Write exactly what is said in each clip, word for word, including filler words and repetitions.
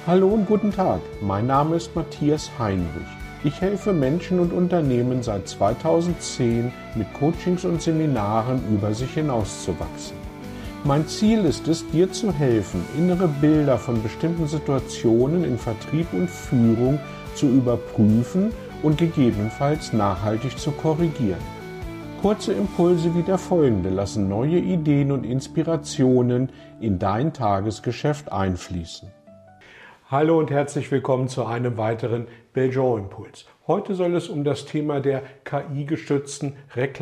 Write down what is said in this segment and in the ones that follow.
Hallo und guten Tag, mein Name ist Matthias Heinrich. Ich helfe Menschen und Unternehmen seit zweitausendzehn mit Coachings und Seminaren über sich hinauszuwachsen. Mein Ziel ist es, dir zu helfen, innere Bilder von bestimmten Situationen in Vertrieb und Führung zu überprüfen und gegebenenfalls nachhaltig zu korrigieren. Kurze Impulse wie der folgende lassen neue Ideen und Inspirationen in dein Tagesgeschäft einfließen. Hallo und herzlich willkommen zu einem weiteren Belgian-Impuls. Heute soll es um das Thema der K I-gestützten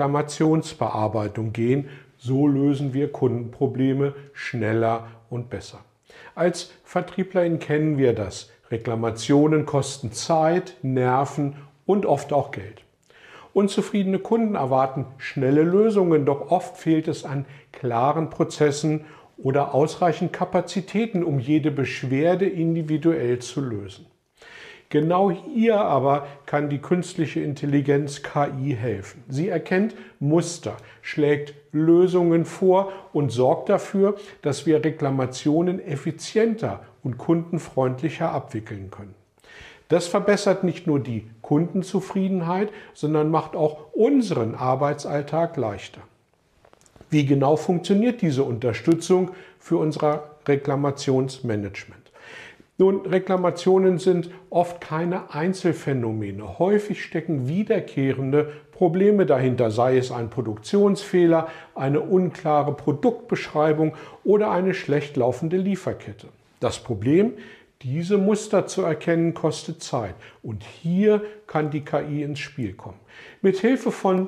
Reklamationsbearbeitung gehen. So lösen wir Kundenprobleme schneller und besser. Als VertrieblerInnen kennen wir das. Reklamationen kosten Zeit, Nerven und oft auch Geld. Unzufriedene Kunden erwarten schnelle Lösungen, doch oft fehlt es an klaren Prozessen oder ausreichend Kapazitäten, um jede Beschwerde individuell zu lösen. Genau hier aber kann die künstliche Intelligenz K I helfen. Sie erkennt Muster, schlägt Lösungen vor und sorgt dafür, dass wir Reklamationen effizienter und kundenfreundlicher abwickeln können. Das verbessert nicht nur die Kundenzufriedenheit, sondern macht auch unseren Arbeitsalltag leichter. Wie genau funktioniert diese Unterstützung für unser Reklamationsmanagement? Nun, Reklamationen sind oft keine Einzelfänomene. Häufig stecken wiederkehrende Probleme dahinter, sei es ein Produktionsfehler, eine unklare Produktbeschreibung oder eine schlecht laufende Lieferkette. Das Problem: Diese Muster zu erkennen, kostet Zeit. Und hier kann die K I ins Spiel kommen. Mit Hilfe von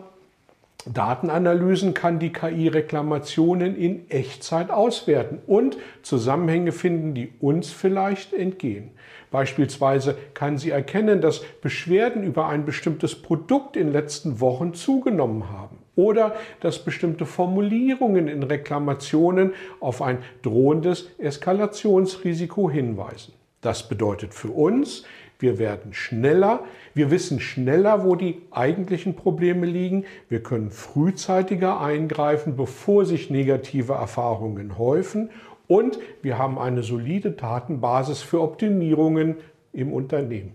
Datenanalysen kann die K I Reklamationen in Echtzeit auswerten und Zusammenhänge finden, die uns vielleicht entgehen. Beispielsweise kann sie erkennen, dass Beschwerden über ein bestimmtes Produkt in den letzten Wochen zugenommen haben oder dass bestimmte Formulierungen in Reklamationen auf ein drohendes Eskalationsrisiko hinweisen. Das bedeutet für uns, wir werden schneller, wir wissen schneller, wo die eigentlichen Probleme liegen, wir können frühzeitiger eingreifen, bevor sich negative Erfahrungen häufen, und wir haben eine solide Datenbasis für Optimierungen im Unternehmen.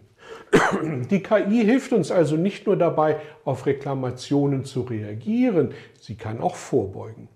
Die K I hilft uns also nicht nur dabei, auf Reklamationen zu reagieren, sie kann auch vorbeugen.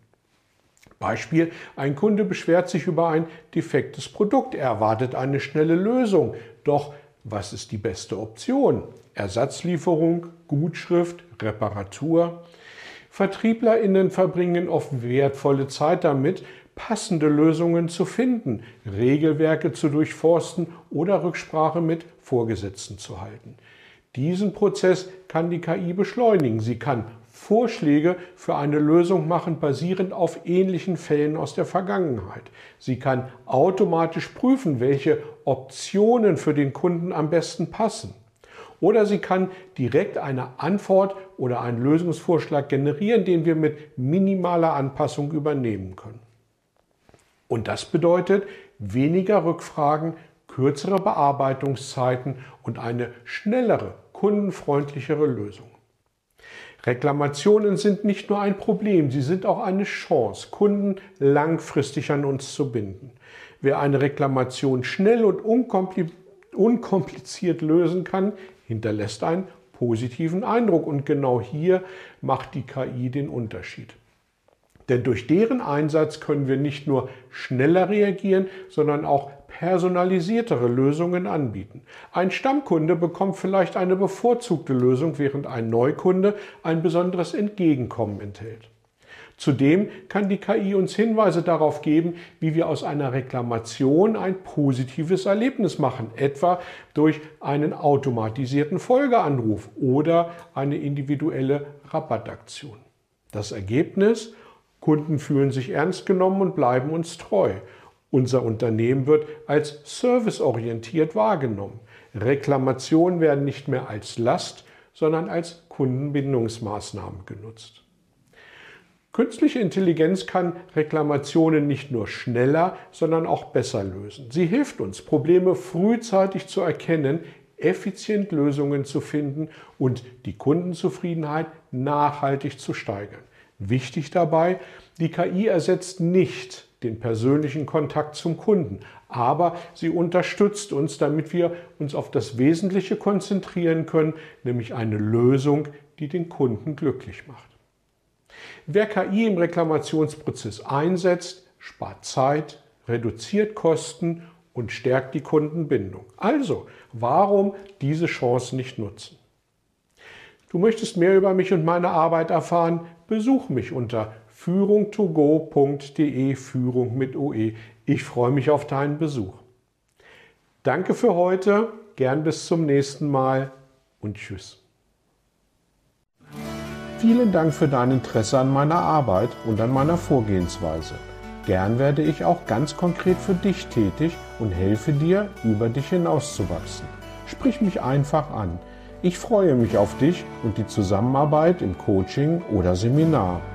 Beispiel: Ein Kunde beschwert sich über ein defektes Produkt, er erwartet eine schnelle Lösung, doch was ist die beste Option? Ersatzlieferung, Gutschrift, Reparatur? VertrieblerInnen verbringen oft wertvolle Zeit damit, passende Lösungen zu finden, Regelwerke zu durchforsten oder Rücksprache mit Vorgesetzten zu halten. Diesen Prozess kann die K I beschleunigen. Sie kann Vorschläge für eine Lösung machen, basierend auf ähnlichen Fällen aus der Vergangenheit. Sie kann automatisch prüfen, welche Optionen für den Kunden am besten passen. Oder sie kann direkt eine Antwort oder einen Lösungsvorschlag generieren, den wir mit minimaler Anpassung übernehmen können. Und das bedeutet weniger Rückfragen, kürzere Bearbeitungszeiten und eine schnellere, kundenfreundlichere Lösung. Reklamationen sind nicht nur ein Problem, sie sind auch eine Chance, Kunden langfristig an uns zu binden. Wer eine Reklamation schnell und unkompliziert lösen kann, hinterlässt einen positiven Eindruck. Und genau hier macht die K I den Unterschied. Denn durch deren Einsatz können wir nicht nur schneller reagieren, sondern auch personalisiertere Lösungen anbieten. Ein Stammkunde bekommt vielleicht eine bevorzugte Lösung, während ein Neukunde ein besonderes Entgegenkommen enthält. Zudem kann die K I uns Hinweise darauf geben, wie wir aus einer Reklamation ein positives Erlebnis machen, etwa durch einen automatisierten Folgeanruf oder eine individuelle Rabattaktion. Das Ergebnis: Kunden fühlen sich ernst genommen und bleiben uns treu. Unser Unternehmen wird als serviceorientiert wahrgenommen. Reklamationen werden nicht mehr als Last, sondern als Kundenbindungsmaßnahmen genutzt. Künstliche Intelligenz kann Reklamationen nicht nur schneller, sondern auch besser lösen. Sie hilft uns, Probleme frühzeitig zu erkennen, effizient Lösungen zu finden und die Kundenzufriedenheit nachhaltig zu steigern. Wichtig dabei: Die K I ersetzt nicht den persönlichen Kontakt zum Kunden, aber sie unterstützt uns, damit wir uns auf das Wesentliche konzentrieren können, nämlich eine Lösung, die den Kunden glücklich macht. Wer K I im Reklamationsprozess einsetzt, spart Zeit, reduziert Kosten und stärkt die Kundenbindung. Also, warum diese Chance nicht nutzen? Du möchtest mehr über mich und meine Arbeit erfahren? Besuch mich unter führung to go punkt de, Führung mit O E. Ich freue mich auf deinen Besuch. Danke für heute, gern bis zum nächsten Mal und tschüss. Vielen Dank für dein Interesse an meiner Arbeit und an meiner Vorgehensweise. Gern werde ich auch ganz konkret für dich tätig und helfe dir, über dich hinauszuwachsen. Sprich mich einfach an. Ich freue mich auf dich und die Zusammenarbeit im Coaching oder Seminar.